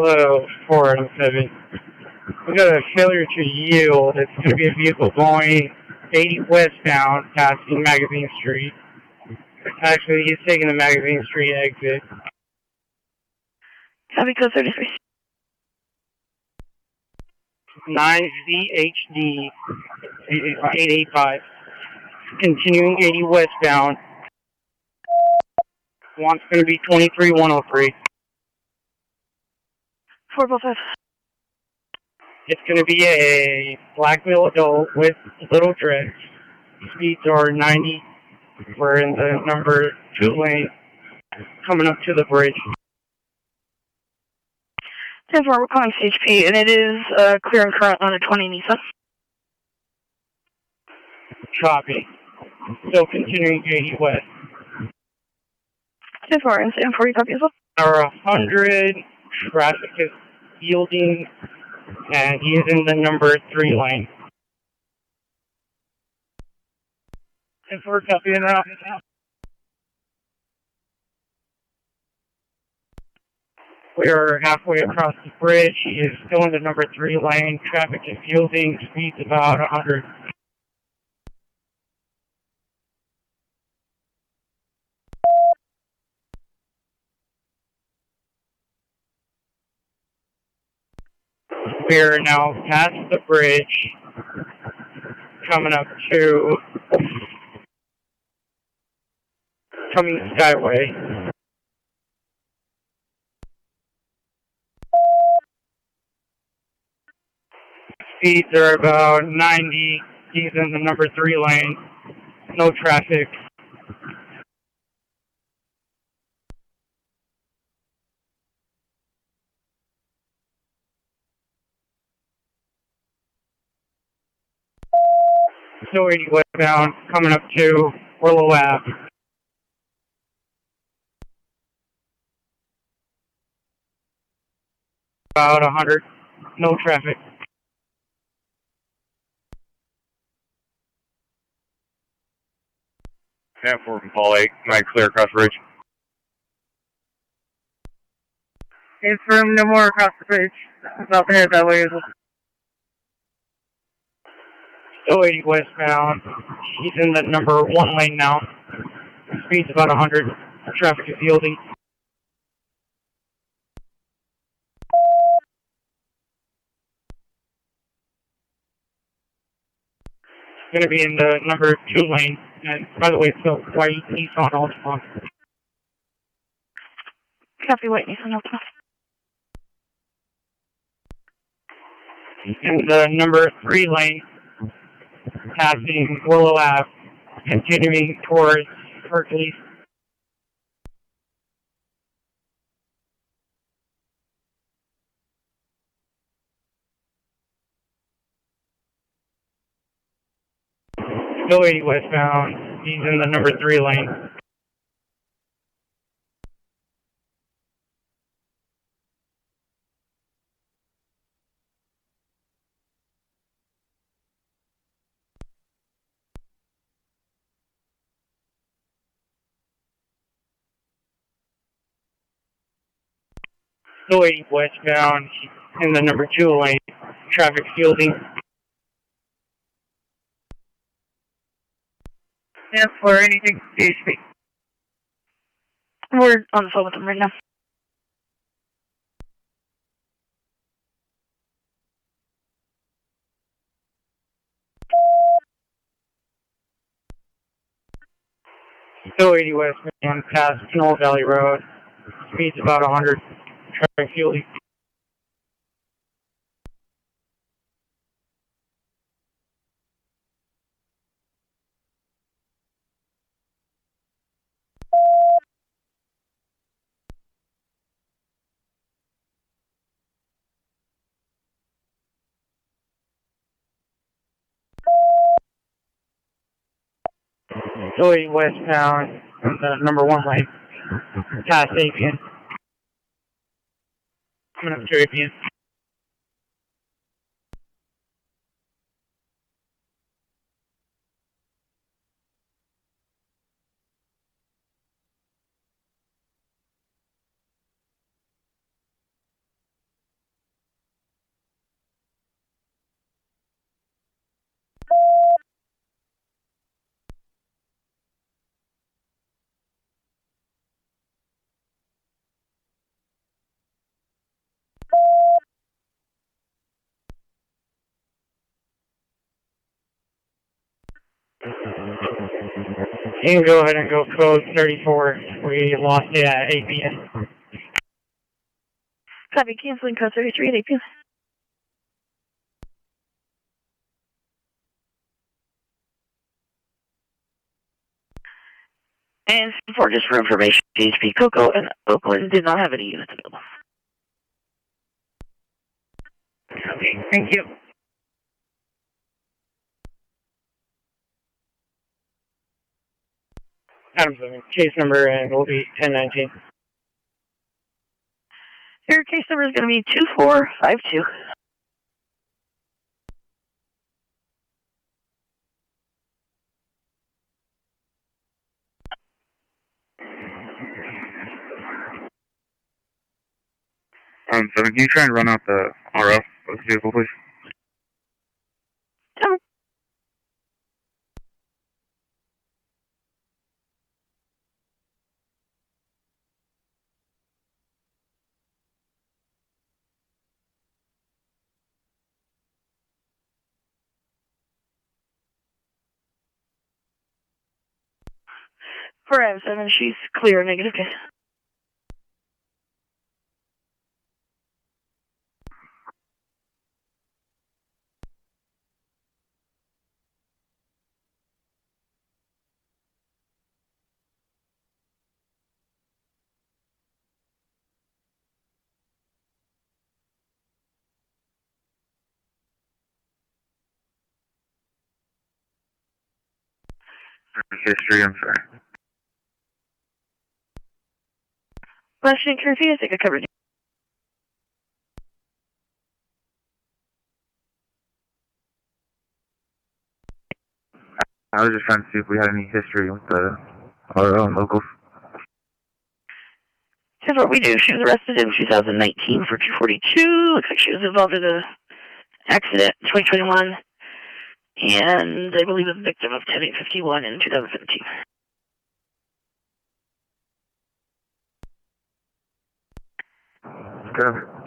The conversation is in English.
Hello, 407. We got a failure to yield. It's going to be a vehicle going 80 westbound, passing Magazine Street. Actually, he's taking the Magazine Street exit. Copy code 33. 9ZHD 885. Continuing 80 westbound. One's going to be 23103. 455. It's going to be a black male adult with little dreads. Speeds are 90. We're in the number 2 lane, coming up to the bridge. 10-4, we're calling CHP, and it is clear and current on a 20 Nissan. Copy. Still continuing 80 west. 10-4, and 10-4, you copy as well? Our 100, traffic is yielding, and he is in the number 3 lane. 10-4, copy in now. We are halfway across the bridge. He is still in the number 3 lane. Traffic is yielding. Speed's about 100. We are now past the bridge, coming up to Cummings Skyway. Speeds are about 90. He's in the number 3 lane. No traffic. Still 80 westbound, coming up to Willow Ave. About 100. No traffic. Yeah, 4 from Paul 8, 9 clear across the bridge. It's from no more across the bridge. About to head that way as well. Still 80 westbound. He's in the number 1 lane now. Speed's about 100. Traffic is yielding. Going to be in the number 2 lane. And by the way, it's a white Nissan Altima. Copy, white Nissan Altima. In the number 3 lane, passing Willow Ave, continuing towards Hercules. Still 80 westbound. He's in the number 3 lane. Still 80 westbound. In the number 2 lane. Traffic yielding. Yeah, for anything, CHP. We're on the phone with them right now. Still 80 westbound, past Knoll Valley Road. Speed's about 100. Traffic yielding. Still 80 westbound, the number 1 lane. Past Appian. Coming up to Appian. You can go ahead and go code 34. We lost it at 8 p.m. Copy, canceling code 33 at 8 p.m. And for just for information, CHP Cocoa and Oakland did not have any units available. Okay, thank you. Adam 7, case number, and will be 1019. Your case number is going to be 2452. So can you try and run out the RF of this vehicle, please? For M7, she's clear, negative case. History, I'm sorry. Question, can you take a coverage? I was just trying to see if we had any history with our own locals. Here's what we do. She was arrested in 2019 for 242. Looks like she was involved in an accident in 2021. And I believe a victim of 10851 in 2017. Good.